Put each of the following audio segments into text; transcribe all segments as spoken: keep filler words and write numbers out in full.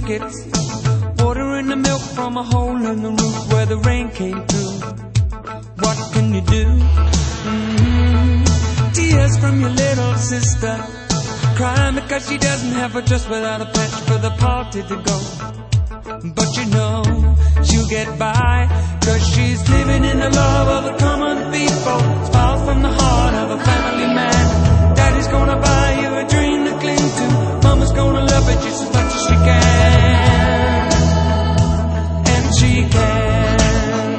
tickets, watering the milk from a hole in the roof where the rain came through. What can you do? Mm-hmm. Tears from your little sister, crying because she doesn't have a dress without a patch for the party to go. But you know she'll get by, cause she's living in the love of the common people. Smiles from the heart of a family man. Daddy's gonna buy you a dream to cling to. Mama's gonna love it just as much as she can. And she can.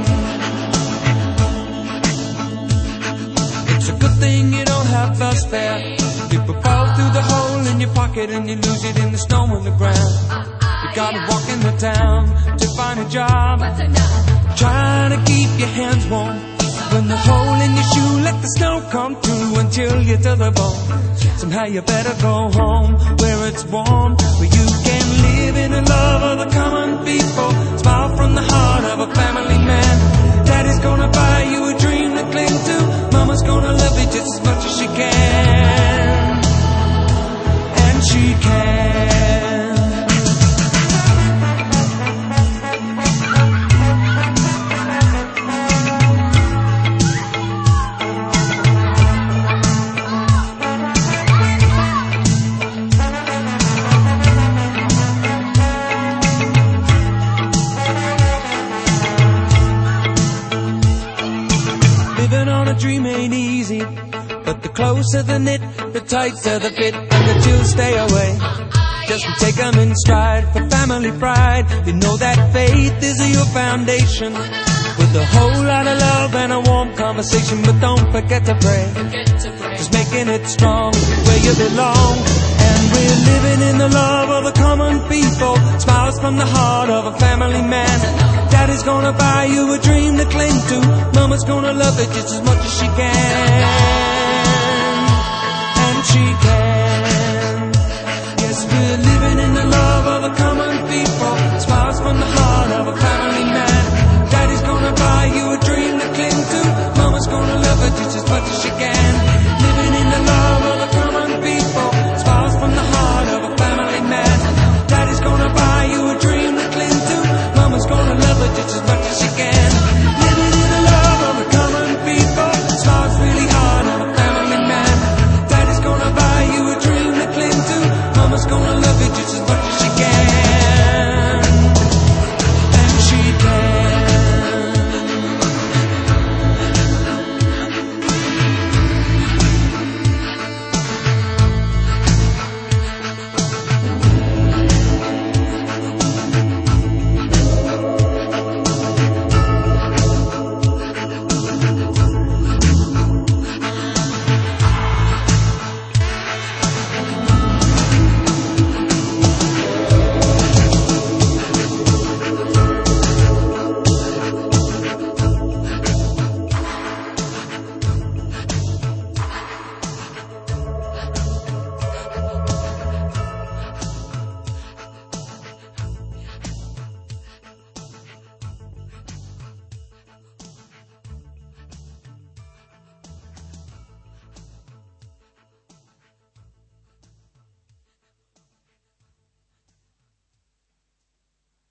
It's a good thing you don't have bus fare. People fall through the hole in your pocket and you lose it in the snow on the ground. You gotta walk in the town to find a job, trying to keep your hands warm. When the hole in your shoe, let the snow come through and chill you to the bone. Somehow you better go home where it's warm, where you can live in the love of the common people. Smile from the heart of a family man. Daddy's gonna buy you a dream to cling to. Mama's gonna love you just as much as she can. And she can. Living on a dream ain't easy, but the closer the knit, the tighter the fit, and the chills stay away. Just take them in stride for family pride. You know that faith is your foundation, with a whole lot of love and a warm conversation. But don't forget to pray, just making it strong where you belong. And we're living in the love of the common people. Smiles from the heart of a family man. Daddy's gonna buy you a dream to cling to. Mama's gonna love it just as much as she can. And she can.